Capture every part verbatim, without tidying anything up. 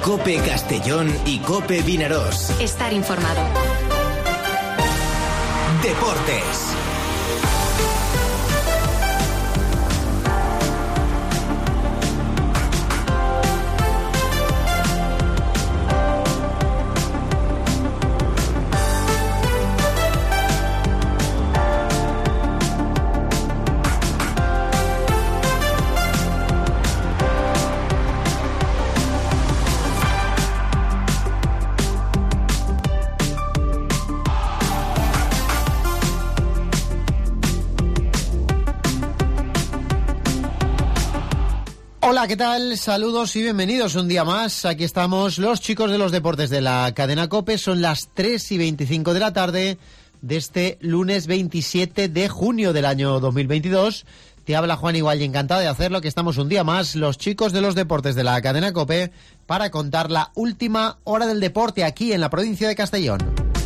COPE Castellón y COPE Vinarós. Estar informado. Deportes. Hola, ¿qué tal? Saludos y bienvenidos un día más. Aquí estamos los chicos de los deportes de la cadena COPE. Son las tres y veinticinco de la tarde de este lunes veintisiete de junio del año dos mil veintidós. Te habla Juan Igual y encantado de hacerlo, que estamos un día más, los chicos de los deportes de la cadena COPE, para contar la última hora del deporte aquí en la provincia de Castellón.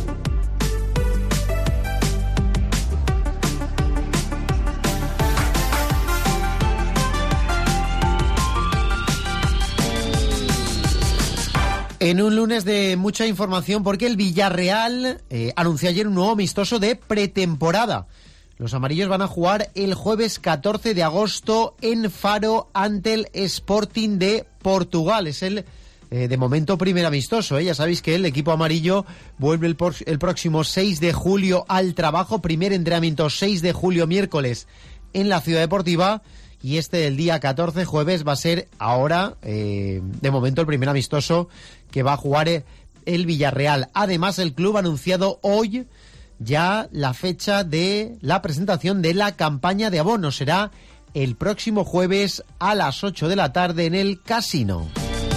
En un lunes de mucha información, porque el Villarreal eh, anunció ayer un nuevo amistoso de pretemporada. Los amarillos van a jugar el jueves catorce de agosto en Faro ante el Sporting de Portugal. Es el, eh, de momento, primer amistoso. ¿eh? Ya sabéis que el equipo amarillo vuelve el, por, el próximo seis de julio al trabajo. Primer entrenamiento seis de julio, miércoles, en la Ciudad Deportiva. Y este del día catorce, jueves, va a ser ahora, eh, de momento, el primer amistoso que va a jugar el Villarreal. Además, el club ha anunciado hoy ya la fecha de la presentación de la campaña de abonos. Será el próximo jueves a las ocho de la tarde en el Casino.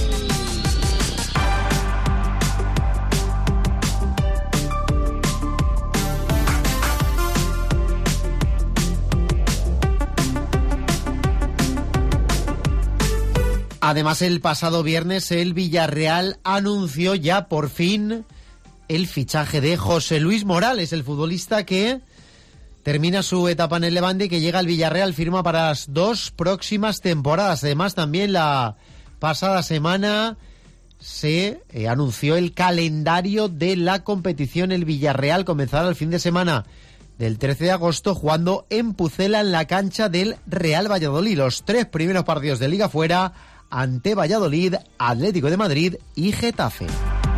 Además, el pasado viernes el Villarreal anunció ya por fin el fichaje de José Luis Morales, el futbolista que termina su etapa en el Levante y que llega al Villarreal, firma para las dos próximas temporadas. Además, también la pasada semana se eh, anunció el calendario de la competición. El Villarreal comenzará el fin de semana del trece de agosto jugando en Pucela, en la cancha del Real Valladolid. Los tres primeros partidos de Liga fuera ante Valladolid, Atlético de Madrid y Getafe.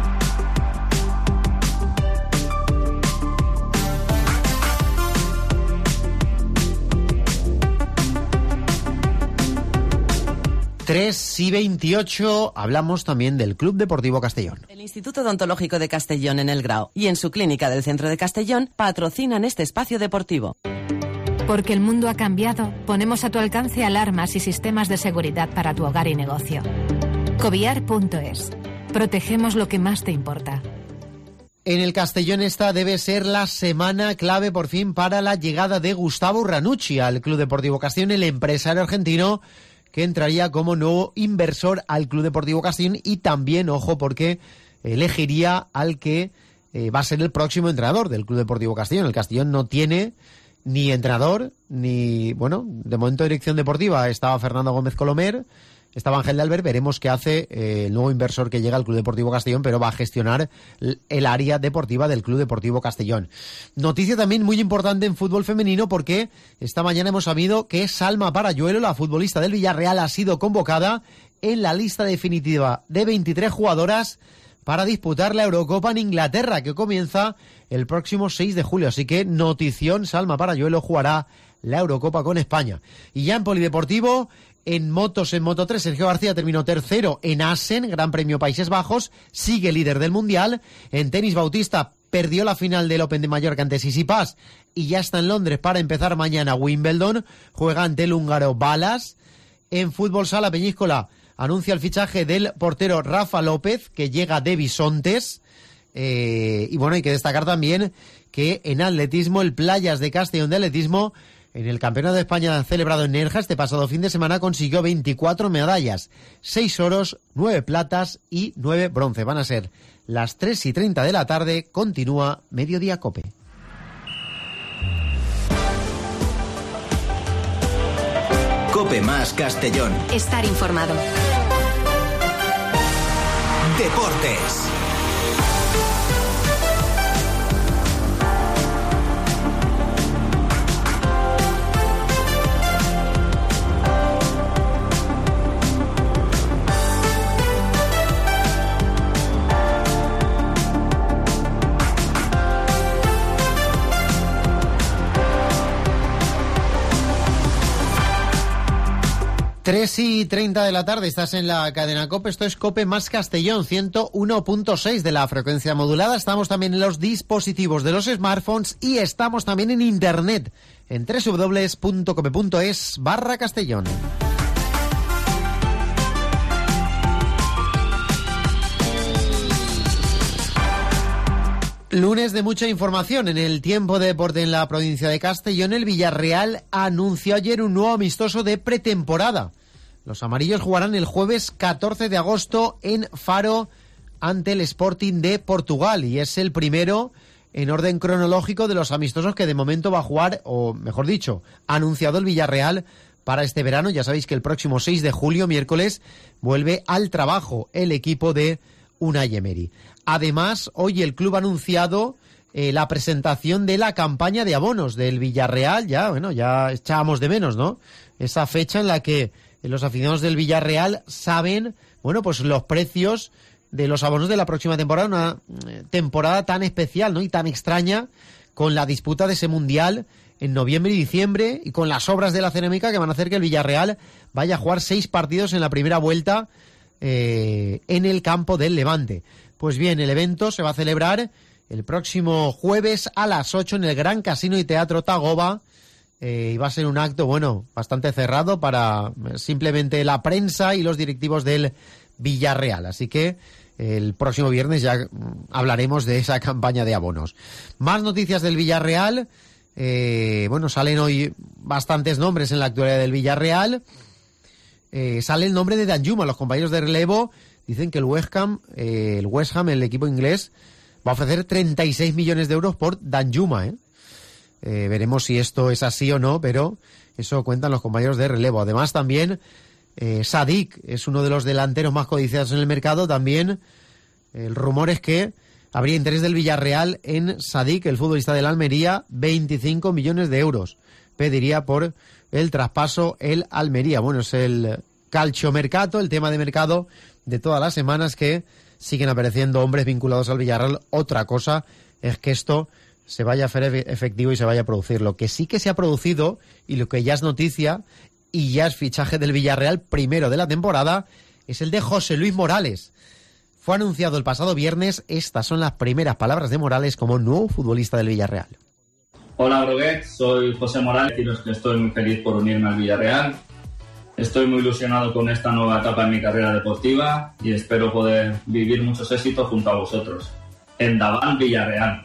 tres y veintiocho, hablamos también del Club Deportivo Castellón. El Instituto Odontológico de Castellón en El Grao y en su clínica del centro de Castellón patrocinan este espacio deportivo. Porque el mundo ha cambiado, ponemos a tu alcance alarmas y sistemas de seguridad para tu hogar y negocio. Coviar punto es. Protegemos lo que más te importa. En el Castellón esta debe ser la semana clave por fin para la llegada de Gustavo Ranucci al Club Deportivo Castellón, el empresario argentino que entraría como nuevo inversor al Club Deportivo Castellón y también, ojo, porque elegiría al que eh, va a ser el próximo entrenador del Club Deportivo Castellón. El Castellón no tiene ni entrenador, ni, bueno, de momento dirección deportiva estaba Fernando Gómez Colomer, estaba Ángel de Albert. Veremos qué hace eh, el nuevo inversor que llega al Club Deportivo Castellón, pero va a gestionar el área deportiva del Club Deportivo Castellón. Noticia también muy importante en fútbol femenino, porque esta mañana hemos sabido que Salma Parayuelo, la futbolista del Villarreal, ha sido convocada en la lista definitiva de veintitrés jugadoras para disputar la Eurocopa en Inglaterra, que comienza el próximo seis de julio. Así que notición, Salma Parayuelo jugará la Eurocopa con España. Y ya en polideportivo, en motos, en Moto tres, Sergio García terminó tercero en Assen, Gran Premio Países Bajos, sigue líder del Mundial. En tenis, Bautista perdió la final del Open de Mallorca ante Tsitsipas y ya está en Londres para empezar mañana Wimbledon, juega ante el húngaro Balas. En fútbol sala, Peñíscola anuncia el fichaje del portero Rafa López, que llega de Bisontes. Eh, y bueno, hay que destacar también que en atletismo, el Playas de Castellón de Atletismo, en el Campeonato de España celebrado en Nerja este pasado fin de semana, consiguió veinticuatro medallas, seis oros, nueve platas y nueve bronce. Van a ser las tres y treinta de la tarde. Continúa Mediodía COPE. COPE más Castellón. Estar informado. Deportes. tres y treinta de la tarde, estás en la cadena COPE, esto es COPE más Castellón, ciento uno punto seis de la frecuencia modulada. Estamos también en los dispositivos de los smartphones y estamos también en internet, en doble u doble u doble u punto cope punto es barra Castellón. Lunes de mucha información. En el tiempo de deporte en la provincia de Castellón, el Villarreal anunció ayer un nuevo amistoso de pretemporada. Los amarillos jugarán el jueves catorce de agosto en Faro ante el Sporting de Portugal y es el primero en orden cronológico de los amistosos que de momento va a jugar, o mejor dicho, ha anunciado el Villarreal para este verano. Ya sabéis que el próximo seis de julio, miércoles, vuelve al trabajo el equipo de Unai Emery. Además, hoy el club ha anunciado eh, la presentación de la campaña de abonos del Villarreal. Ya, bueno, ya echábamos de menos, ¿no? Esa fecha en la que los aficionados del Villarreal saben, bueno, pues los precios de los abonos de la próxima temporada, una eh, temporada tan especial, ¿no? Y tan extraña, con la disputa de ese Mundial en noviembre y diciembre y con las obras de la Cerámica que van a hacer que el Villarreal vaya a jugar seis partidos en la primera vuelta eh, en el campo del Levante. Pues bien, el evento se va a celebrar el próximo jueves a las ocho en el Gran Casino y Teatro Tagoba eh, y va a ser un acto, bueno, bastante cerrado para simplemente la prensa y los directivos del Villarreal. Así que el próximo viernes ya hablaremos de esa campaña de abonos. Más noticias del Villarreal. Eh, bueno, salen hoy bastantes nombres en la actualidad del Villarreal. Eh, sale el nombre de Danjuma. Los compañeros de relevo dicen que el West Ham, eh, el West Ham, el equipo inglés, va a ofrecer treinta y seis millones de euros por Danjuma, ¿eh? Eh, veremos si esto es así o no, pero eso cuentan los compañeros de relevo. Además, también eh, Sadik es uno de los delanteros más codiciados en el mercado. También el rumor es que habría interés del Villarreal en Sadik, el futbolista del Almería, veinticinco millones de euros. Pediría por el traspaso el Almería. Bueno, es el calciomercato, el tema de mercado de todas las semanas, que siguen apareciendo hombres vinculados al Villarreal. Otra cosa es que esto se vaya a hacer efectivo y se vaya a producir. Lo que sí que se ha producido y lo que ya es noticia y ya es fichaje del Villarreal primero de la temporada es el de José Luis Morales. Fue anunciado el pasado viernes. Estas son las primeras palabras de Morales como nuevo futbolista del Villarreal. Hola Broguet, soy José Morales. Deciros que estoy muy feliz por unirme al Villarreal. Estoy muy ilusionado con esta nueva etapa en mi carrera deportiva y espero poder vivir muchos éxitos junto a vosotros. Endavant Villarreal.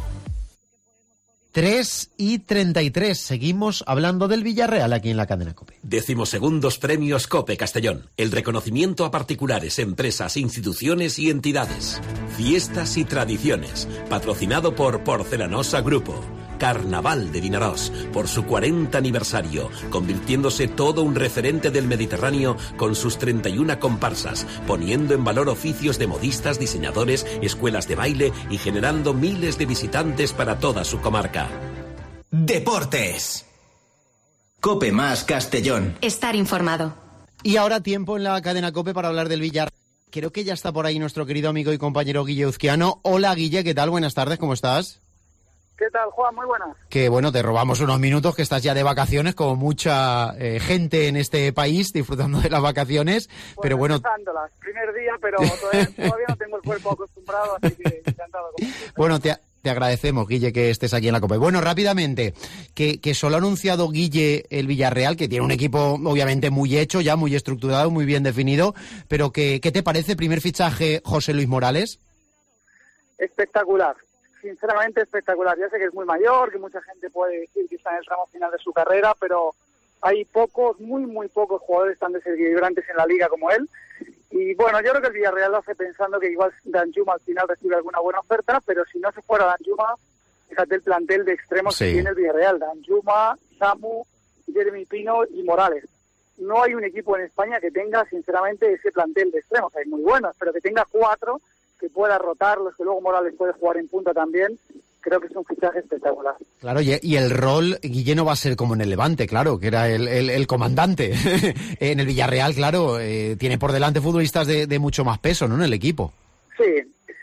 tres y treinta y tres. Seguimos hablando del Villarreal aquí en la cadena COPE. Decimosegundos premios COPE Castellón. El reconocimiento a particulares, empresas, instituciones y entidades. Fiestas y tradiciones. Patrocinado por Porcelanosa Grupo. Carnaval de Vinaròs, por su cuarenta aniversario, convirtiéndose todo un referente del Mediterráneo con sus treinta y una comparsas, poniendo en valor oficios de modistas, diseñadores, escuelas de baile y generando miles de visitantes para toda su comarca. Deportes. COPE más Castellón. Estar informado. Y ahora tiempo en la cadena COPE para hablar del Villarreal. Creo que ya está por ahí nuestro querido amigo y compañero Guille Uzquiano. Hola Guille, ¿qué tal? Buenas tardes, ¿cómo estás? ¿Qué tal, Juan? Muy buenas. Que bueno, te robamos unos minutos, que estás ya de vacaciones, como mucha eh, gente en este país, disfrutando de las vacaciones. Pues pero bueno, empezándolas. Primer día, pero todavía, todavía no tengo el cuerpo acostumbrado, así que encantado. Bueno, te, te agradecemos, Guille, que estés aquí en la COPE. Bueno, rápidamente, que, que solo ha anunciado Guille el Villarreal, que tiene un equipo obviamente muy hecho, ya muy estructurado, muy bien definido, pero que, ¿qué te parece primer fichaje José Luis Morales? Espectacular. Sinceramente espectacular. Ya sé que es muy mayor, que mucha gente puede decir que está en el tramo final de su carrera, pero hay pocos, muy, muy pocos jugadores tan desequilibrantes en la liga como él. Y bueno, yo creo que el Villarreal lo hace pensando que igual Danjuma al final recibe alguna buena oferta, pero si no se fuera Danjuma, fíjate el plantel de extremos sí. que tiene el Villarreal. Danjuma, Samu, Jeremy Pino y Morales. no hay un equipo en España que tenga, sinceramente, ese plantel de extremos. Hay muy buenos, pero que tenga cuatro, que pueda rotarlos, que luego Morales puede jugar en punta también. Creo que es un fichaje espectacular. Claro, y, y el rol, Guille, no va a ser como en el Levante, claro, que era el, el, el comandante. En el Villarreal, claro, eh, tiene por delante futbolistas de, de mucho más peso, ¿no?, en el equipo. Sí,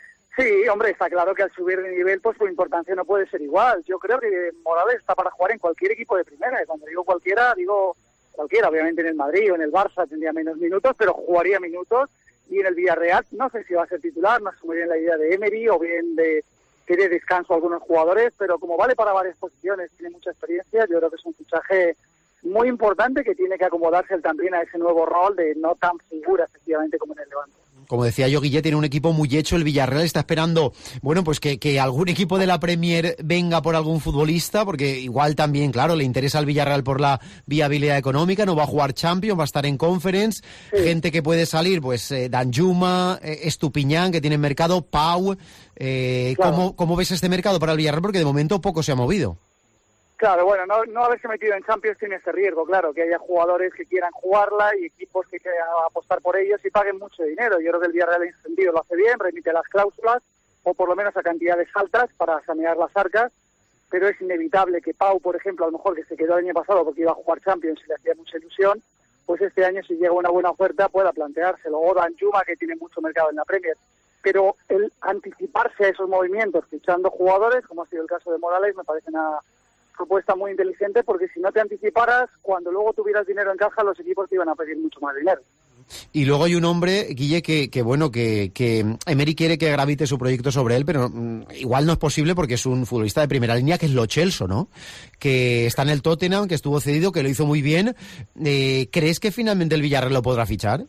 sí, hombre, está claro que al subir de nivel, pues su importancia no puede ser igual. Yo creo que Morales está para jugar en cualquier equipo de primera, y cuando digo cualquiera, digo cualquiera. Obviamente en el Madrid o en el Barça tendría menos minutos, pero jugaría minutos, y en el Villarreal no sé si va a ser titular, no sé muy bien la idea de Emery o bien de que dé descanso a algunos jugadores, pero como vale para varias posiciones, tiene mucha experiencia, yo creo que es un fichaje muy importante que tiene que acomodarse él también a ese nuevo rol de no tan figura, efectivamente, como en el Levante. Como decía yo, Guille, tiene un equipo muy hecho. El Villarreal está esperando, bueno, pues que, que algún equipo de la Premier venga por algún futbolista, porque igual también, claro, le interesa al Villarreal por la viabilidad económica, no va a jugar Champions, va a estar en Conference, sí. Gente que puede salir, pues eh, Danjuma, eh, Estupiñán, que tiene mercado, Pau. Eh, claro. ¿cómo, ¿Cómo ves este mercado para el Villarreal? Porque de momento poco se ha movido. Claro, bueno, no, no haberse metido en Champions tiene ese riesgo, claro, que haya jugadores que quieran jugarla y equipos que quieran apostar por ellos y paguen mucho dinero. Yo creo que el Villarreal en ese sentido lo hace bien, remite las cláusulas o por lo menos a cantidades altas para sanear las arcas, pero es inevitable que Pau, por ejemplo, a lo mejor que se quedó el año pasado porque iba a jugar Champions y le hacía mucha ilusión, pues este año si llega una buena oferta pueda planteárselo. O Danjuma, que tiene mucho mercado en la Premier. Pero el anticiparse a esos movimientos fichando jugadores, como ha sido el caso de Morales, me parece una propuesta muy inteligente, porque si no te anticiparas, cuando luego tuvieras dinero en caja, los equipos te iban a pedir mucho más dinero. Y luego hay un hombre, Guille, que, que bueno, que, que Emery quiere que gravite su proyecto sobre él, pero mm, igual no es posible porque es un futbolista de primera línea, que es Lo Celso, ¿no? Que está en el Tottenham, que estuvo cedido, que lo hizo muy bien. Eh, ¿Crees que finalmente el Villarreal lo podrá fichar?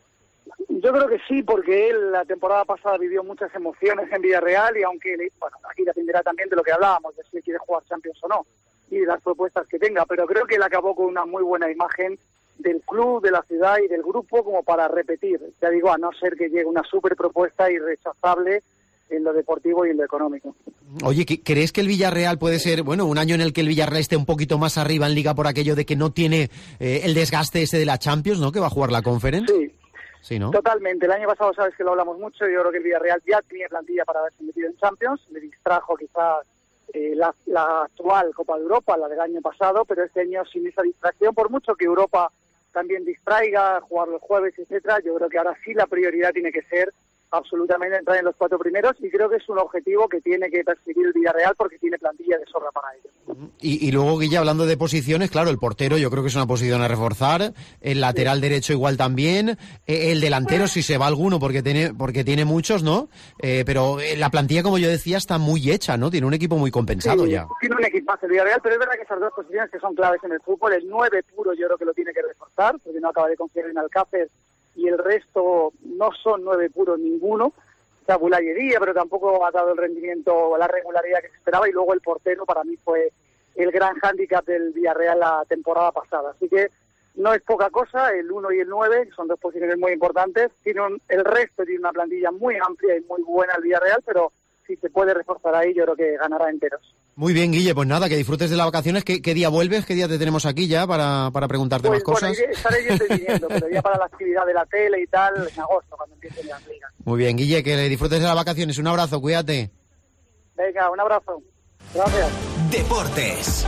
Yo creo que sí, porque él la temporada pasada vivió muchas emociones en Villarreal y aunque, bueno, aquí dependerá también de lo que hablábamos, de si quiere jugar Champions o no, y de las propuestas que tenga, pero creo que él acabó con una muy buena imagen del club, de la ciudad y del grupo como para repetir. Ya digo, a no ser que llegue una súper propuesta irrechazable en lo deportivo y en lo económico. Oye, ¿crees que el Villarreal puede ser, bueno, un año en el que el Villarreal esté un poquito más arriba en Liga por aquello de que no tiene eh, el desgaste ese de la Champions, ¿no?, que va a jugar la Conference? Sí. Sí, ¿no? Totalmente. El año pasado sabes que lo hablamos mucho. Yo creo que el Villarreal ya tenía plantilla para haberse metido en Champions. Le distrajo quizás eh, la, la actual Copa de Europa, la del año pasado, pero este año sin esa distracción, por mucho que Europa también distraiga, jugar los jueves, etcétera, yo creo que ahora sí la prioridad tiene que ser absolutamente entrar en los cuatro primeros, y creo que es un objetivo que tiene que perseguir el Villarreal porque tiene plantilla de sobra para ello. Y, y luego, Guille, hablando de posiciones, claro, el portero yo creo que es una posición a reforzar, el lateral sí. derecho igual también, eh, el delantero si se va alguno porque tiene porque tiene muchos, ¿no? Eh, pero la plantilla, como yo decía, está muy hecha, ¿no? Tiene un equipo muy compensado sí, ya. Tiene un equipazo el Villarreal, pero es verdad que esas dos posiciones que son claves en el fútbol, el nueve puro yo creo que lo tiene que reforzar, porque no acaba de confiar en Alcácer, y el resto no son nueve puros ninguno. Bulay, pero tampoco ha dado el rendimiento, la regularidad que se esperaba, y luego el portero para mí fue el gran hándicap del Villarreal la temporada pasada. Así que no es poca cosa, el uno y el nueve, que son dos posiciones muy importantes. Tiene un, el resto tiene una plantilla muy amplia y muy buena el Villarreal, pero si se puede reforzar ahí, yo creo que ganará enteros. Muy bien, Guille, pues nada, que disfrutes de las vacaciones. ¿Qué, qué día vuelves? ¿Qué día te tenemos aquí ya para, para preguntarte pues, más cosas? Bueno, estaré yo estoy viniendo, pero ya para la actividad de la tele y tal, en agosto, cuando empiecen las ligas. Muy bien, Guille, que disfrutes de las vacaciones. Un abrazo, cuídate. Venga, un abrazo. Gracias. Deportes.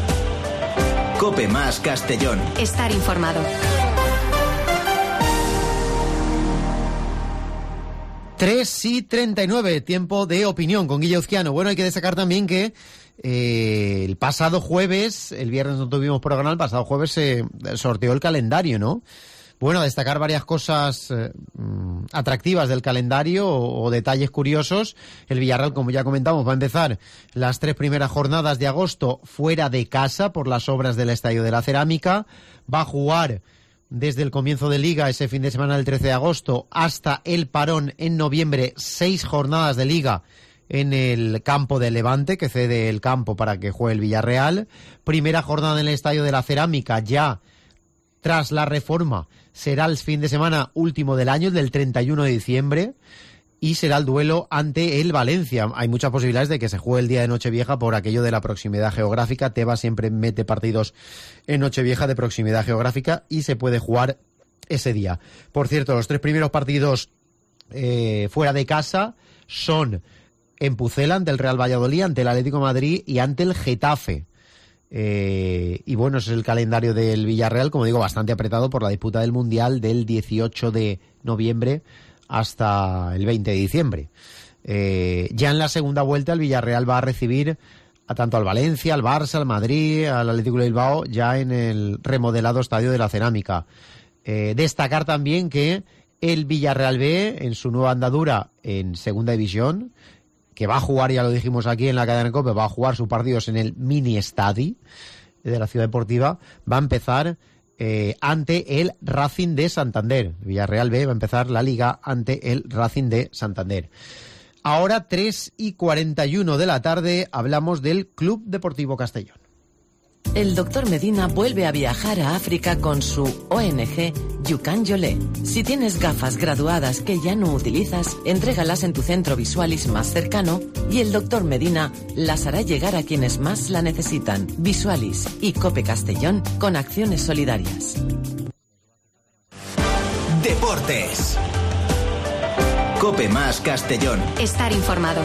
Cope más Castellón. Estar informado. tres y treinta y nueve, tiempo de opinión con Guille Uzquiano. Bueno, hay que destacar también que eh, el pasado jueves, el viernes no tuvimos programa, el pasado jueves se sorteó el calendario, ¿no? Bueno, destacar varias cosas eh, atractivas del calendario o, o detalles curiosos. El Villarreal, como ya comentamos, va a empezar las tres primeras jornadas de agosto fuera de casa por las obras del Estadio de la Cerámica. Va a jugar desde el comienzo de Liga, ese fin de semana del trece de agosto, hasta el parón en noviembre, seis jornadas de Liga en el campo de Levante, que cede el campo para que juegue el Villarreal. Primera jornada en el Estadio de la Cerámica, ya tras la reforma, será el fin de semana último del año, el del treinta y uno de diciembre. y será el duelo ante el Valencia. Hay muchas posibilidades de que se juegue el día de Nochevieja por aquello de la proximidad geográfica. Tebas siempre mete partidos en Nochevieja de proximidad geográfica y se puede jugar ese día. Por cierto, los tres primeros partidos eh, fuera de casa son en Pucela, ante el Real Valladolid, ante el Atlético de Madrid y ante el Getafe. Eh, y bueno, ese es el calendario del Villarreal, como digo, bastante apretado por la disputa del Mundial del dieciocho de noviembre hasta el veinte de diciembre. Eh, ya en la segunda vuelta el Villarreal va a recibir a tanto al Valencia, al Barça, al Madrid, al Atlético de Bilbao, ya en el remodelado Estadio de la Cerámica. Eh, destacar también que el Villarreal B, en su nueva andadura en Segunda División, que va a jugar, ya lo dijimos aquí en la cadena COPE, va a jugar sus partidos en el mini estadi de la Ciudad Deportiva, va a empezar Eh, ante el Racing de Santander. Villarreal B va a empezar la liga ante el Racing de Santander. Ahora, tres y cuarenta y uno de la tarde, hablamos del Club Deportivo Castellón. El doctor Medina vuelve a viajar a África con su O N G Yukan Yolé. Si tienes gafas graduadas que ya no utilizas, entrégalas en tu centro Visualis más cercano y el doctor Medina las hará llegar a quienes más la necesitan. Visualis y Cope Castellón con acciones solidarias. Deportes. Cope más Castellón. Estar informado.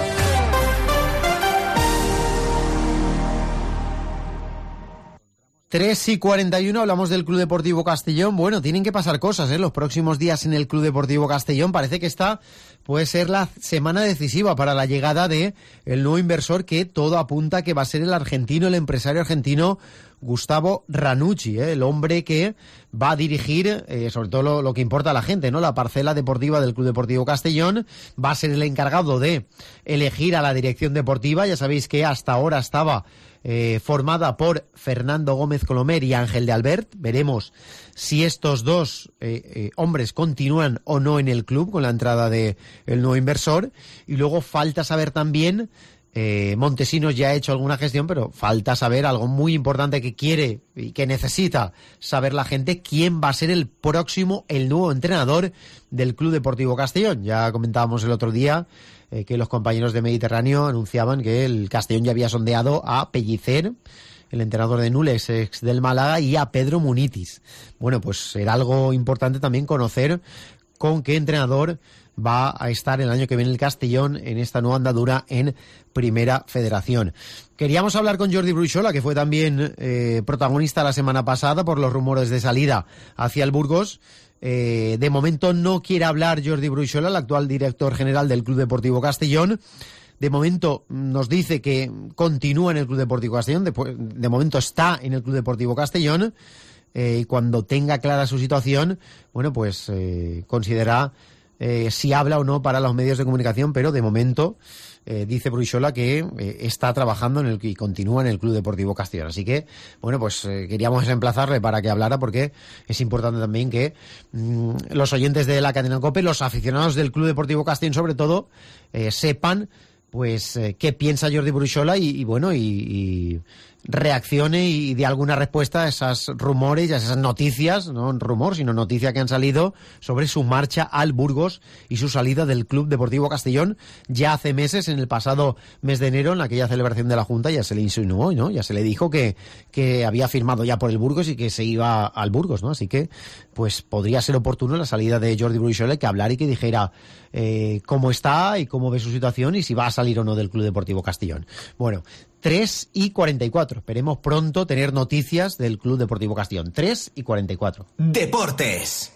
tres y cuarenta y uno, hablamos del Club Deportivo Castellón. Bueno, tienen que pasar cosas, ¿eh? Los próximos días en el Club Deportivo Castellón. Parece que esta puede ser la semana decisiva para la llegada de el nuevo inversor, que todo apunta que va a ser el argentino, el empresario argentino Gustavo Ranucci, ¿eh? El hombre que va a dirigir, eh, sobre todo lo, lo que importa a la gente, ¿no? La parcela deportiva del Club Deportivo Castellón. Va a ser el encargado de elegir a la dirección deportiva. Ya sabéis que hasta ahora estaba Eh, formada por Fernando Gómez Colomer y Ángel de Albert. Veremos si estos dos eh, eh, hombres continúan o no en el club con la entrada de el nuevo inversor. Y luego falta saber también, eh, Montesinos ya ha hecho alguna gestión, pero falta saber algo muy importante que quiere y que necesita saber la gente: quién va a ser el próximo, el nuevo entrenador del Club Deportivo Castellón. Ya comentábamos el otro día eh, que los compañeros de Mediterráneo anunciaban que el Castellón ya había sondeado a Pellicer, el entrenador de Nules, ex del Málaga, y a Pedro Munitis. Bueno, pues será algo importante también conocer con qué entrenador va a estar el año que viene el Castellón en esta nueva andadura en Primera Federación. Queríamos hablar con Jordi Bruixola, que fue también eh, protagonista la semana pasada por los rumores de salida hacia el Burgos. Eh, de momento no quiere hablar Jordi Bruixola, el actual director general del Club Deportivo Castellón. De momento nos dice que continúa en el Club Deportivo Castellón, de, de momento está en el Club Deportivo Castellón, eh, y cuando tenga clara su situación, bueno, pues eh, considera eh, si habla o no para los medios de comunicación, pero de momento eh, dice Bruixola que eh, está trabajando en el y continúa en el Club Deportivo Castellón. Así que, bueno, pues eh, queríamos emplazarle para que hablara, porque es importante también que mmm, los oyentes de la cadena COPE, los aficionados del Club Deportivo Castellón sobre todo, eh, sepan pues eh, qué piensa Jordi Bruixola y, y bueno, y, y reaccione y dé alguna respuesta a esos rumores y a esas noticias, no rumor, sino noticias que han salido sobre su marcha al Burgos y su salida del Club Deportivo Castellón. Ya hace meses, en el pasado mes de enero, en aquella celebración de la Junta, ya se le insinuó, ¿no? Ya se le dijo que, que había firmado ya por el Burgos y que se iba al Burgos, ¿no? Así que, pues podría ser oportuno la salida de Jordi Bruixola, que hablar y que dijera eh, cómo está y cómo ve su situación y si va a salir o no del Club Deportivo Castellón. Bueno, tres y cuarenta y cuatro. Esperemos pronto tener noticias del Club Deportivo Castellón. tres y cuarenta y cuatro. Deportes.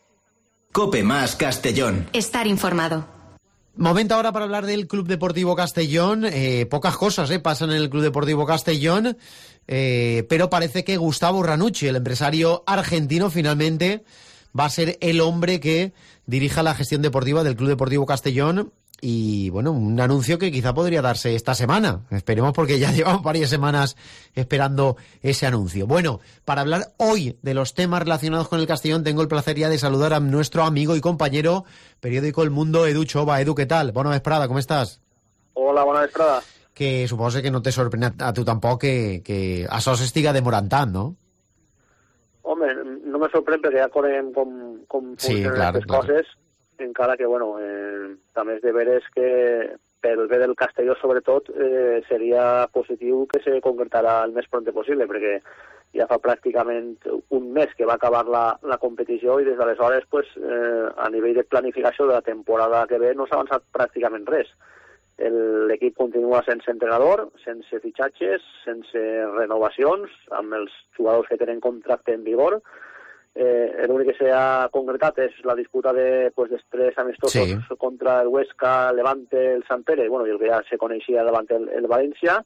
Cope más Castellón. Estar informado. Momento ahora para hablar del Club Deportivo Castellón. Eh, pocas cosas eh, pasan en el Club Deportivo Castellón, eh, pero parece que Gustavo Ranucci, el empresario argentino, finalmente va a ser el hombre que dirija la gestión deportiva del Club Deportivo Castellón. Y bueno, un anuncio que quizá podría darse esta semana. Esperemos, porque ya llevamos varias semanas esperando ese anuncio. Bueno, para hablar hoy de los temas relacionados con el Castellón, tengo el placer ya de saludar a nuestro amigo y compañero, periódico El Mundo, Edu Chova. Edu, ¿qué tal? Bona vesprada, ¿cómo estás? Hola, bona vesprada. Que supongo que no te sorprende a tu tampoco que, que això s'estiga demorant tant, no? Home, no me sorprende, perquè ja coneixem com, com sí, funcionen clar, aquestes clar. coses, encara que, bueno, eh, també és de veres que pel bé del Castelló, sobretot, eh, seria positiu que se concretarà el més prompte possible, perquè ja fa pràcticament un mes que va acabar la, la competició i des d'aleshores, pues, eh, a nivell de planificació de la temporada que ve, no s'ha avançat pràcticament res. L'equip continua sense entrenador, sense fitxatges, sense renovacions, amb els jugadors que tenen contracte en vigor. Eh, L'únic que s'ha concretat és la disputa de, pues, dels tres amistosos sí. contra el Huesca, Levante, el Sant Pere, bueno, i el que ja se coneixia davant el, el València,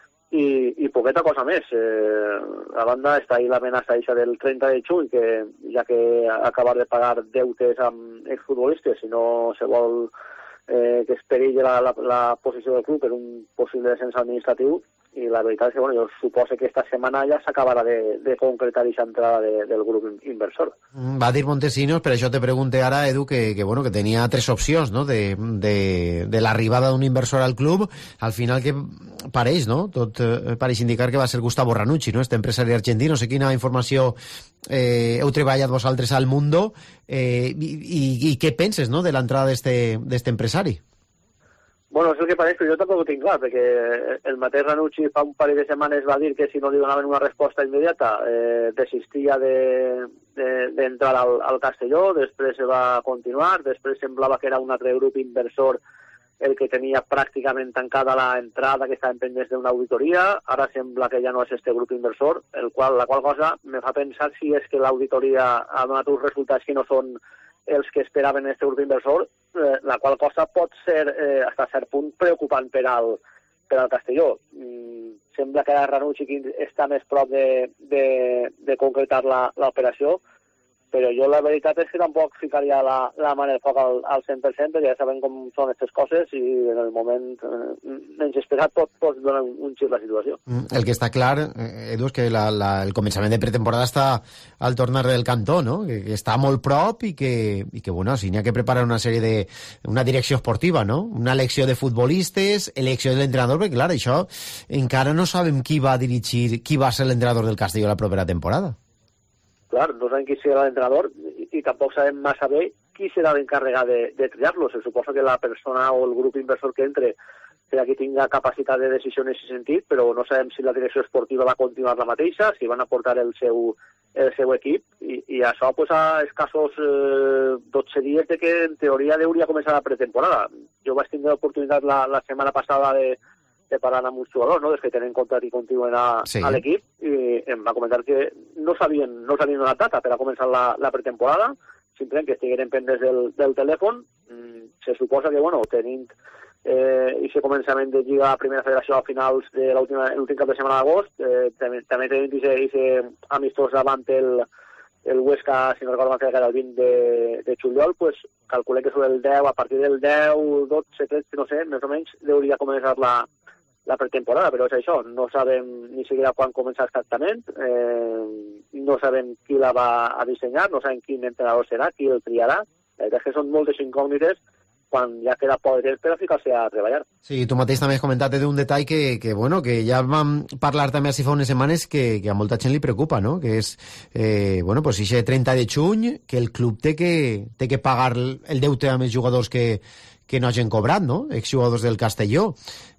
i, i poqueta cosa més. Eh, a banda està ahí l'amenaça del trenta de juny, que ja que acabar de pagar deutes amb exfutbolistes, si no se vol eh, que es perilli la, la, la posició del club per un possible descens administratiu, i la veritat és que, bueno, jo suposo que esta setmana ja s'acabarà de, de concretar aquesta entrada de, del grup inversor. Va dir Montesinos, per això te pregunte ara, Edu, que, que, bueno, que tenia tres opcions, no?, de, de, de l'arribada d'un inversor al club. Al final, que pareix, no?, tot eh, pareix indicar que va ser Gustavo Ranucci, no?, este empresari argentí. No sé quina informació eh, heu treballat vosaltres al Mundo, eh, i, i, i què penses, no?, de l'entrada d'este empresari? Bueno, és el que pareix, però jo tampoc ho tinc clar, perquè el mateix Ranucci fa un parell de setmanes va dir que si no li donaven una resposta immediata eh, desistia d'entrar de, de, al, al Castelló, després se va continuar, després semblava que era un altre grup inversor el que tenia pràcticament tancada l'entrada, que estaven pendents d'una auditoria, ara sembla que ja no és este grup inversor, el qual, la qual cosa me fa pensar si és que l'auditoria ha donat uns resultats que no són els que esperaven aquest grup inversor, eh, la qual cosa pot ser eh, fins a cert punt preocupant per al, per al Castelló. Mm, sembla que ara Ranucci està més prop de, de, de concretar l'operació, però jo la veritat és que tampoc ficaria la, la mà en el foc al, al cent per cent, perquè ja sabem com són aquestes coses i en el moment eh, menys esperat pot, pot donar un, un xip la situació. El que està clar, Edu, és que la, la, el començament de pretemporada està al tornar del cantó, no?, que, que està molt prop i que, i que bueno, si n'hi ha que preparar una sèrie de... una direcció esportiva, no?, una elecció de futbolistes, elecció de l'entrenador, perquè clar, això encara no sabem qui va dirigir, qui va ser l'entrenador del Castelló la propera temporada. Clar, no sabem qui serà l'entrenador i, i tampoc sabem massa bé qui serà l'encarregat de, de triar-lo. Se suposa que la persona o el grup inversor que entre serà qui tinga capacitat de decisió en aquest sentit, però no sabem si la direcció esportiva va continuar la mateixa, si van aportar el seu, el seu equip, i, i això pues, a escassos eh, dotze dies de que en teoria hauria començat la pretemporada. Jo vaig tindre l'oportunitat la, la setmana passada de de parlar amb uns jugadors, no?, dels que tenen contracte i continuen a, sí. a l'equip, i em va comentar que no sabien, no sabien donat data per a començar la, la pretemporada, simplement que estigueren pendents del, del telèfon. Mm, se suposa que, bueno, tenint eh, aquest començament de Lliga a Primera Federació a finals de l'últim cap de setmana d'agost, eh, també, també tenint aquest amistós davant el, el Huesca, si no recordo mal, que era el vint de, de juliol, pues, calculé que sobre el deu, a partir del deu, dotze, tretze, no sé, més o menys, hauria començat la la pretemporada, però és això, no sabem ni siquiera quan començar exactament, eh, no sabem qui la va a dissenyar, no sabem quin entrenador serà, qui el triarà, la veritat és que són moltes incògnites quan ja queda poc de temps per a ficar-se a treballar. Sí, tu mateix també has comentat d'un detall que, que, bueno, que ja vam parlar també així fa unes setmanes que, que a molta gent li preocupa, no?, que és, eh, bueno, pues ixe trenta de juny, que el club té que, té que pagar el deute amb els jugadors que que no hagin cobrat, no?, exjugadors del Castelló.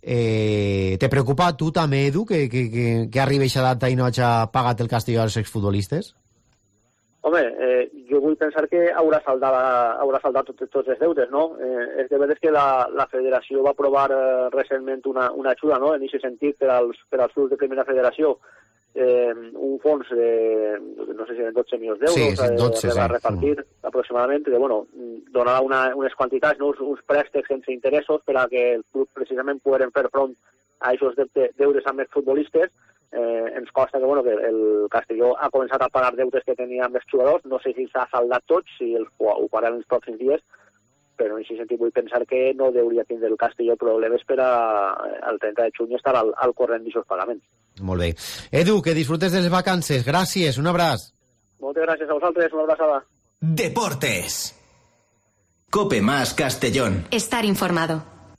Eh, te preocupa a tu també, Edu, que, que, que, que arribi aquesta data i no hagi pagat el Castelló als exfutbolistes? Home, eh, jo vull pensar que haurà saldat, haurà saldat tots, tots els deutes, no? Eh, és de veritat que la, la federació va aprovar eh, recentment una, una ajuda, no?, en aquest sentit per als, per als clubs de Primera Federació, eh, un fons de, no sé si eren dotze milions d'euros, sí, sí, dotze, eh, va repartir sí. aproximadament, que, bueno, donarà una, unes quantitats, no? uns, uns préstecs sense interessos per a que el club precisament pogueren fer front a aquests de, deures amb els futbolistes. Eh, ens consta que, bueno, que el Castelló ha començat a pagar deutes que tenia amb els jugadors, no sé si s'ha saldat tots, si els, ho pagarem els pròxims dies, però en aquest sentit vull pensar que no hauria tindre el Castelló problemes per a, el trenta de juny estar al, al corrent d'aquests pagaments. Molt bé. Edu, que disfrutes de les vacances. Gràcies, un abraç. Moltes gràcies a vosaltres, una abraçada. Deportes. Cope más Castellón. Estar informado.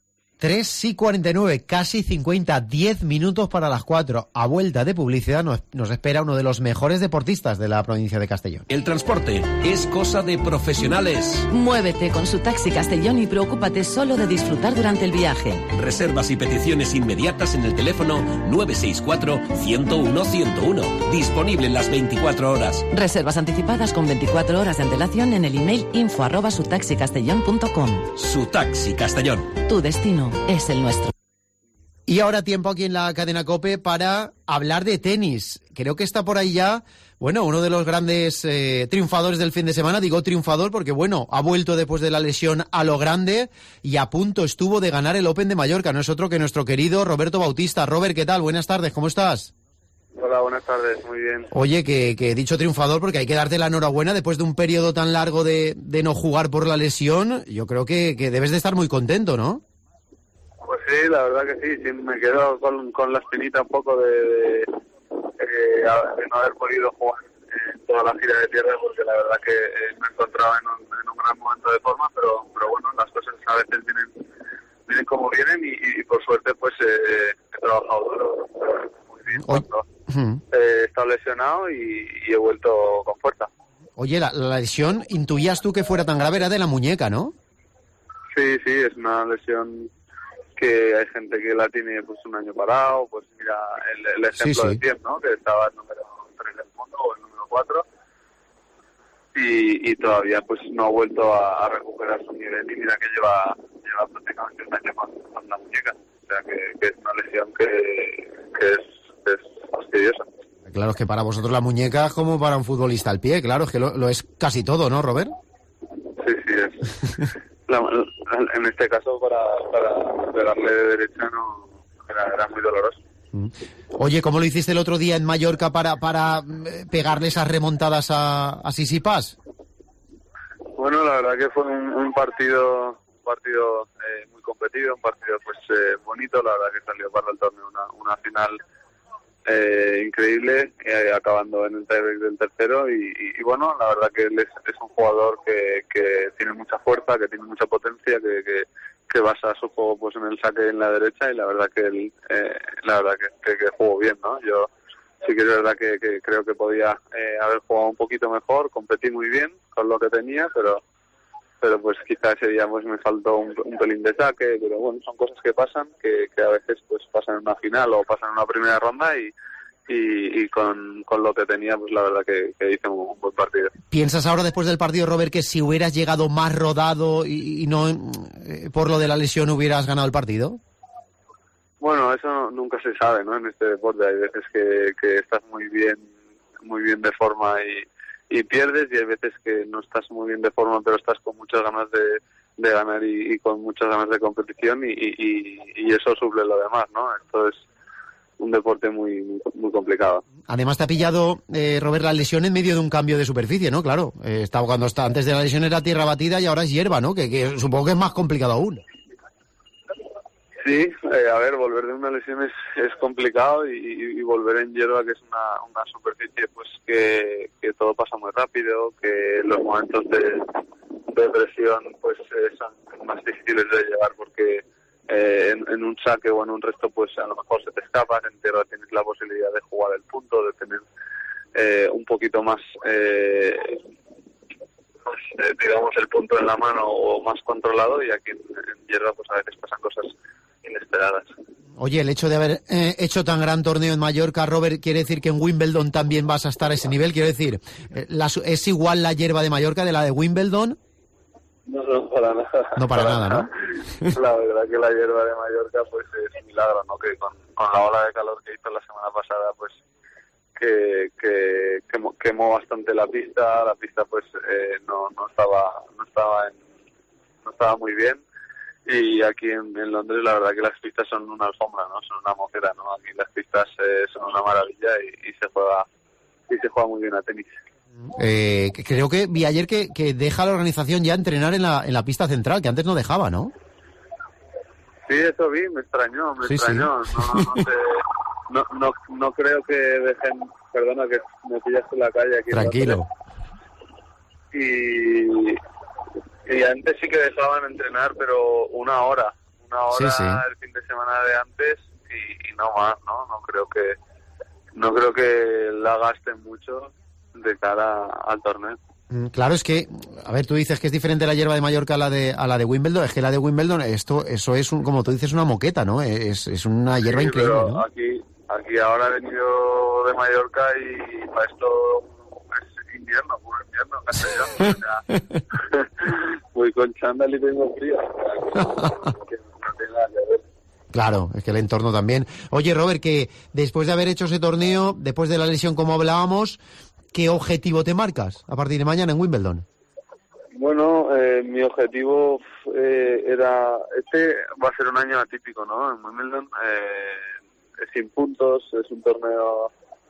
tres y cuarenta y nueve, casi cincuenta, diez minutos para las cuatro. A vuelta de publicidad nos, nos espera uno de los mejores deportistas de la provincia de Castellón. El transporte es cosa de profesionales. Muévete con su Taxi Castellón y preocúpate solo de disfrutar durante el viaje. Reservas y peticiones inmediatas en el teléfono nueve seis cuatro, ciento uno, ciento uno. Disponible en las veinticuatro horas. Reservas anticipadas con veinticuatro horas de antelación en el email info arroba sutaxicastellón punto com. Su Taxi Castellón. Tu destino es el nuestro. Y ahora tiempo aquí en la cadena COPE para hablar de tenis. Creo que está por ahí ya, bueno, uno de los grandes eh, triunfadores del fin de semana. Digo triunfador porque, bueno, ha vuelto después de la lesión a lo grande y a punto estuvo de ganar el Open de Mallorca. No es otro que nuestro querido Roberto Bautista. Robert, ¿qué tal? Buenas tardes, ¿cómo estás? Hola, buenas tardes, muy bien. Oye, que, que he dicho triunfador porque hay que darte la enhorabuena después de un periodo tan largo de, de no jugar por la lesión. Yo creo que, que debes de estar muy contento, ¿no? Pues sí, la verdad que sí, sí me quedo con, con la espinita un poco de, de, de, de no haber podido jugar en toda la gira de tierra, porque la verdad que eh, me encontraba en un, en un gran momento de forma, pero, pero bueno, las cosas a veces vienen, vienen como vienen y, y por suerte pues eh, he trabajado duro, muy bien. Cuando, eh, he estado lesionado y, y he vuelto con fuerza. Oye, la, la lesión, intuías tú que fuera tan grave, era de la muñeca, ¿no? Sí, sí, es una lesión que hay gente que la tiene pues un año parado, pues mira el, el ejemplo sí, sí. de Thiem, ¿no? Que estaba el número tres del mundo o el número cuatro y, y todavía pues no ha vuelto a, a recuperar su nivel y mira que lleva lleva prácticamente un año con, con la muñeca, o sea que, que es una lesión que, que es, es fastidiosa. Claro, es que para vosotros la muñeca es como para un futbolista al pie, claro, es que lo, lo es casi todo, ¿no, Robert? Sí, sí, es... La, en este caso para, para pegarle de derecha no era, era muy doloroso. Oye, ¿cómo lo hiciste el otro día en Mallorca para para pegarle esas remontadas a, a Sisipas? Bueno, la verdad que fue un, un partido un partido eh, muy competido, un partido pues eh, bonito, la verdad que salió para el torneo una, una final eh, increíble, eh, acabando en el tiebreak del tercero y, y, y bueno, la verdad que él es, es un jugador que, que tiene mucha fuerza, que tiene mucha potencia, que, que, que basa su juego pues en el saque en la derecha y la verdad que él, eh, la verdad que, que, que jugó bien, ¿no? Yo sí que es verdad que, que creo que podía eh, haber jugado un poquito mejor, competí muy bien con lo que tenía, pero pero pues quizás ese día pues me faltó un, un pelín de saque, pero bueno, son cosas que pasan, que, que a veces pues pasan en una final o pasan en una primera ronda y, y, y con, con lo que tenía pues la verdad que, que hice un, un buen partido. ¿Piensas ahora después del partido, Robert, que si hubieras llegado más rodado y, y no eh, por lo de la lesión hubieras ganado el partido? Bueno, eso nunca se sabe, ¿no? En este deporte hay veces que, que estás muy bien, muy bien de forma y y pierdes y hay veces que no estás muy bien de forma pero estás con muchas ganas de, de ganar y, y con muchas ganas de competición y, y, y eso suple lo demás, ¿no? Esto es un deporte muy muy complicado. Además te ha pillado, eh, Robert, la lesión en medio de un cambio de superficie, ¿no? Claro, eh, estaba cuando está, antes de la lesión era tierra batida y ahora es hierba, ¿no? Que, que supongo que es más complicado aún. Sí, eh, a ver, volver de una lesión es, es complicado y, y volver en hierba, que es una, una superficie pues que, que todo pasa muy rápido, que los momentos de, de presión pues eh, son más difíciles de llevar porque eh, en, en un saque o en un resto pues a lo mejor se te escapan, en tierra tienes la posibilidad de jugar el punto, de tener eh, un poquito más, eh, más eh, digamos el punto en la mano o más controlado y aquí en, en hierba pues a veces pasan cosas inesperadas. Oye, el hecho de haber eh, hecho tan gran torneo en Mallorca, Robert, ¿quiere decir que en Wimbledon también vas a estar a ese nivel? Quiero decir, eh, la, ¿es igual la hierba de Mallorca de la de Wimbledon? No, no, para nada. No, para, para nada, nada, ¿no? La verdad que la hierba de Mallorca pues es un milagro, ¿no? Que con, con la ola de calor que hizo la semana pasada, pues que, que quemó, quemó bastante la pista, la pista pues eh, no, no estaba no estaba en, no estaba muy bien. Y aquí en, en Londres la verdad que las pistas son una alfombra, ¿no? Son una mojera, ¿no? Aquí las pistas eh, son una maravilla y, y se juega y se juega muy bien a tenis. Eh, creo que vi ayer que, que deja la organización ya entrenar en la en la pista central, que antes no dejaba, ¿no? Sí, eso vi, me extrañó, me sí, extrañó. Sí. No, no, sé, no, no, no creo que dejen, perdona que me pillaste en la calle aquí. Tranquilo. Y... Y antes sí que dejaban entrenar, pero una hora, una hora Sí, sí. el fin de semana de antes y, y no más, ¿no? No creo que no creo que la gasten mucho de cara al torneo. Mm, Claro, es que, a ver, tú dices que es diferente la hierba de Mallorca a la de a la de Wimbledon, es que la de Wimbledon, esto eso es, un, como tú dices, una moqueta, ¿no? Es, es una hierba Sí, increíble, pero ¿no? aquí, aquí ahora he venido de Mallorca y para esto es invierno, puro invierno, Castellón. O sea, voy con chándal y tengo frío. O sea, que, que no tiene nada que ver. Claro, es que el entorno también. Oye, Robert, que después de haber hecho ese torneo, después de la lesión como hablábamos, ¿qué objetivo te marcas a partir de mañana en Wimbledon? Bueno, eh, mi objetivo eh, era... Este va a ser un año atípico, ¿no? En Wimbledon eh, es sin puntos, es un torneo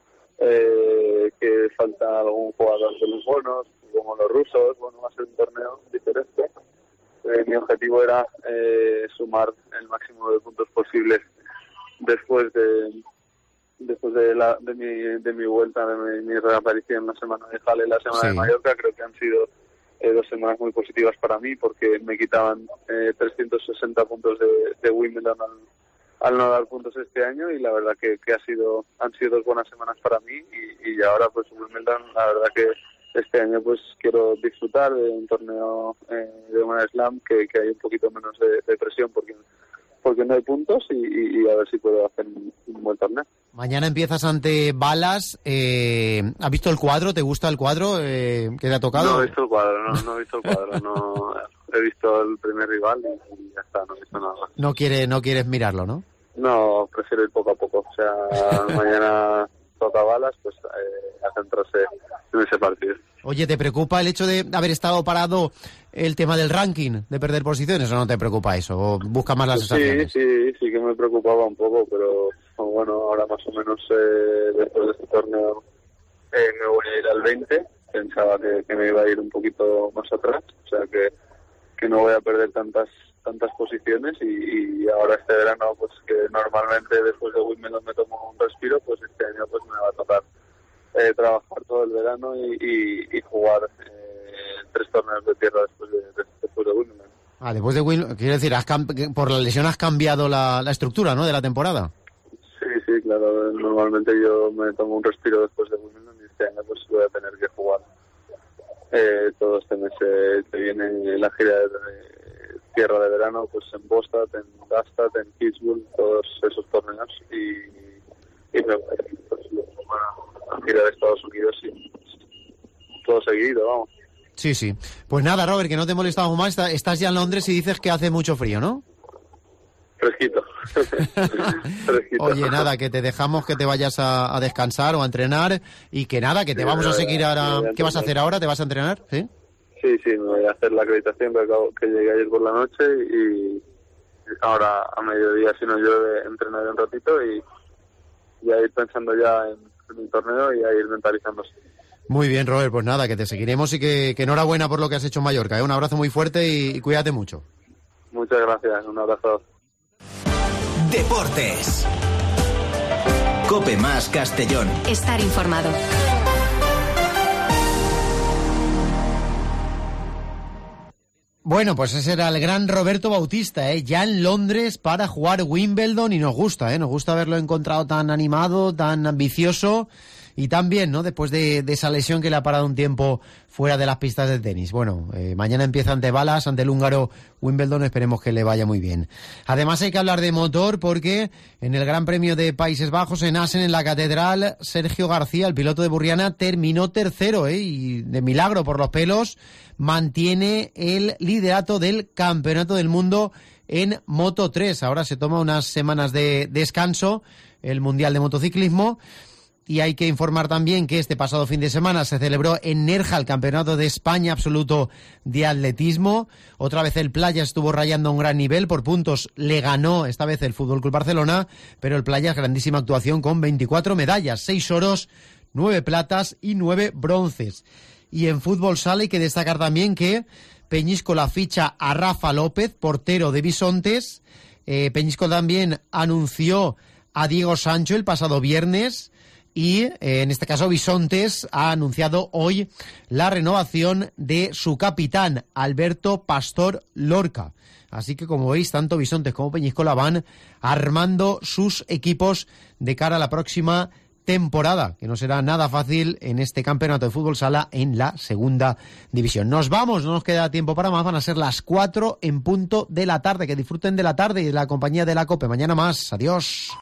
eh, que falta algún jugador de los buenos, como los rusos. Bueno, va a ser un torneo diferente. Eh, mi objetivo era eh, sumar el máximo de puntos posibles después de después de, la, de, mi, de mi vuelta, de mi, mi reaparición la semana de Halle, la semana Sí. de Mallorca. Creo que han sido eh, dos semanas muy positivas para mí porque me quitaban eh, trescientos sesenta puntos de, de Wimbledon al, al no dar puntos este año, y la verdad que, que ha sido han sido dos buenas semanas para mí, y, y ahora pues Wimbledon, la verdad que este año pues quiero disfrutar de un torneo eh, de una slam que, que hay un poquito menos de, de presión porque porque no hay puntos, y, y, y a ver si puedo hacer un, un buen torneo. Mañana empiezas ante Balas. Eh, ¿Has visto el cuadro? ¿Te gusta el cuadro eh, que te ha tocado? No he visto el cuadro, no, no he visto el cuadro, no he visto el primer rival y, y ya está, no he visto nada más. No, quiere, no quieres mirarlo, ¿no? No, prefiero ir poco a poco, o sea, mañana toca Balas, pues eh, a centrarse en ese partido. Oye, ¿te preocupa el hecho de haber estado parado el tema del ranking, de perder posiciones, o no te preocupa eso? ¿O busca más las Sí, sensaciones? sí, sí que me preocupaba un poco, pero bueno, ahora más o menos eh, después de este torneo eh, me voy a ir al veinte. Pensaba que, que me iba a ir un poquito más atrás, o sea que, que no voy a perder tantas tantas posiciones, y, y ahora este verano, pues que normalmente después de Wimbledon me tomo un respiro, pues este año pues me va a tocar eh, trabajar todo el verano y, y, y jugar eh, tres torneos de tierra después de, de, después de Wimbledon. Ah, después de Wimbledon, quiero decir, has cam- por la lesión has cambiado la, la estructura, ¿no?, de la temporada. Sí, sí, claro. Normalmente yo me tomo un respiro después de Wimbledon, y este año pues voy a tener que jugar eh, todo este mes eh, que viene en la gira de, de tierra de verano, pues en Bostad, en Gstaad, en Pittsburgh, todos esos torneos, y, y me voy pues, bueno, a gira de Estados Unidos y todo seguido, vamos. Sí, sí. Pues nada, Robert, que no te molestamos más. Está- Estás ya en Londres y dices que hace mucho frío, ¿no? Fresquito. Fresquito. Oye, nada, que te dejamos que te vayas a, a descansar o a entrenar, y que nada, que te Sí, vamos a me voy a- seguir me ahora. voy a ¿Qué vas a hacer entrenar. ahora? ¿Te vas a entrenar? ¿Sí? Sí, sí, me voy a hacer la acreditación que, acabo, que llegué ayer por la noche, y ahora a mediodía, si no llueve, entrenaré un ratito y, y a ir pensando ya en, en el torneo y a ir mentalizándose. Muy bien, Robert, pues nada, que te seguiremos, y que, que enhorabuena por lo que has hecho en Mallorca, ¿eh? Un abrazo muy fuerte y, y cuídate mucho. Muchas gracias, un abrazo. Deportes. Cope Más Castellón. Estar informado. Bueno, pues ese era el gran Roberto Bautista, ¿eh? Ya en Londres para jugar Wimbledon, y nos gusta, ¿eh? Nos gusta haberlo encontrado tan animado, tan ambicioso y tan bien, ¿no? Después de, de esa lesión que le ha parado un tiempo fuera de las pistas de tenis. Bueno, eh, mañana empieza ante Balas, ante el húngaro Wimbledon, esperemos que le vaya muy bien. Además hay que hablar de motor, porque en el Gran Premio de Países Bajos, en Assen, en la Catedral, Sergio García, el piloto de Burriana, terminó tercero, ¿eh? Y de milagro por los pelos mantiene el liderato del Campeonato del Mundo en Moto tres. Ahora se toma unas semanas de descanso el Mundial de Motociclismo. Y hay que informar también que este pasado fin de semana se celebró en Nerja el Campeonato de España Absoluto de Atletismo. Otra vez el Playa estuvo rayando a un gran nivel. Por puntos le ganó esta vez el F C Barcelona, pero el Playa, grandísima actuación con veinticuatro medallas, seis oros, nueve platas y nueve bronces. Y en fútbol sala hay que destacar también que Peñíscola ficha a Rafa López, portero de Bisontes. Eh, Peñíscola también anunció a Diego Sancho el pasado viernes. y eh, en este caso Bisontes ha anunciado hoy la renovación de su capitán, Alberto Pastor Lorca. Así que, como veis, tanto Bisontes como Peñíscola van armando sus equipos de cara a la próxima temporada, que no será nada fácil en este campeonato de fútbol sala en la segunda división. Nos vamos, no nos queda tiempo para más, van a ser las cuatro en punto de la tarde. Que disfruten de la tarde y de la compañía de la COPE. Mañana más, adiós.